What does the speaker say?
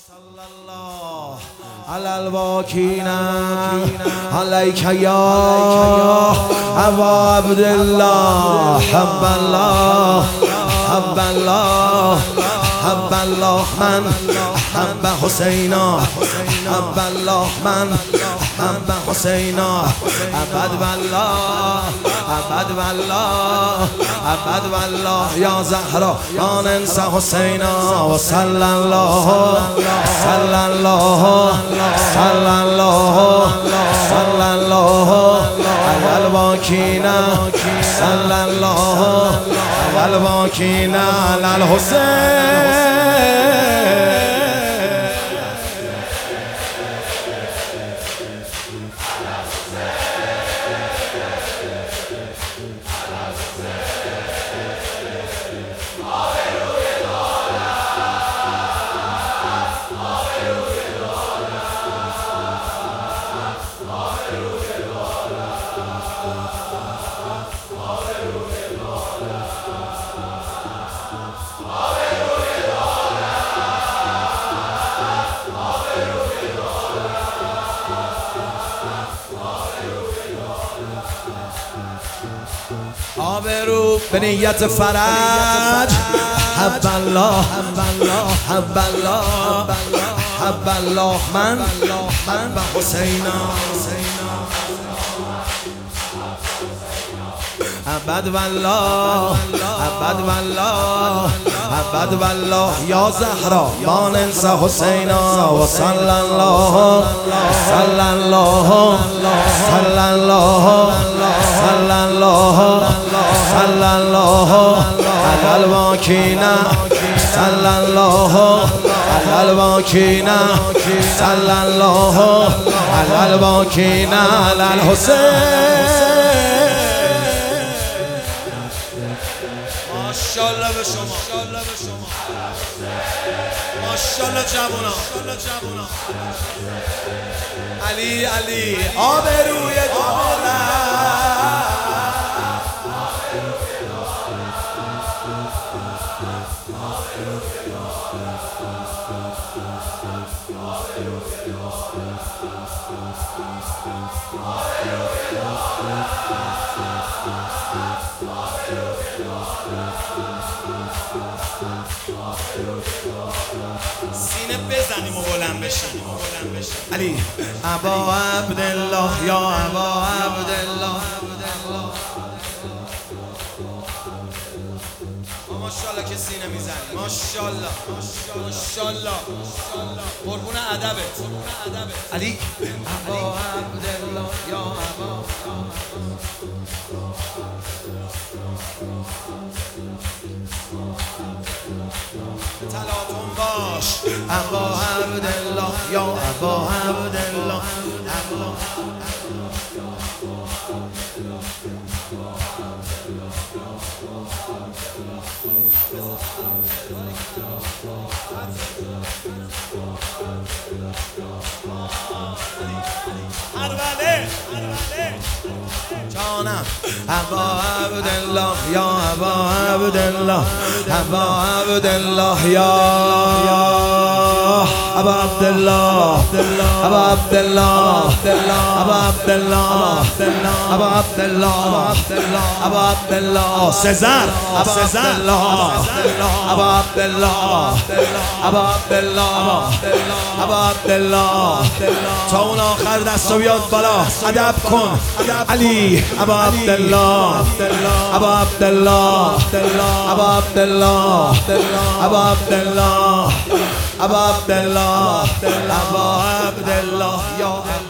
صلى الله على الواكين عليك يا أبا عبد الله حب الله حب الله حب الله من حب حسينا حب الله من حب حسينا أبد والله أبد والله أبد والله يا زهرا ما ننسى حسينا وصلى الله صلى الله صلى الله صلى الله على الواكين صلى الله على الواكين على الحسين. آبرو به نیت فرج حب الله حب الله حب الله من حب حسینا ابد والله ابد والله ابد والله یا زهرا ما ننسى حسینا و صلی الله صلی الله صلی الله صلی الله صلی الله على الواكين صلى الله على الواكين صلى الله على الواكين على الحسين. ماشاءالله به شما ماشاءالله جوونا علی علی آبروی دولت سینه بزنیم و بلند بشیم علی ابا عبدالله یا ابا عبدالله ماشاءالله که سینه میزنی ماشاءالله ماشاءالله قربون ادبت علی ابا عبدالله یا ابا تلاتون باش ابا عبدالله یا ابا عبدالله جانم ابا عبدالله یا ابا عبدالله ابا عبدالله یا ابا عبدالله ابا عبدالله ابا عبدالله ابا عبدالله ابا عبدالله سزار ابا عبدالله ابا عبدالله ابا عبدالله ابا عبدالله تا اون آخر دستو بیاد بالا ادب کن علی ابا عبدالله ابا عبدالله ابا عبدالله ابا عبدالله ابا عبدالله ابا عبدالله یا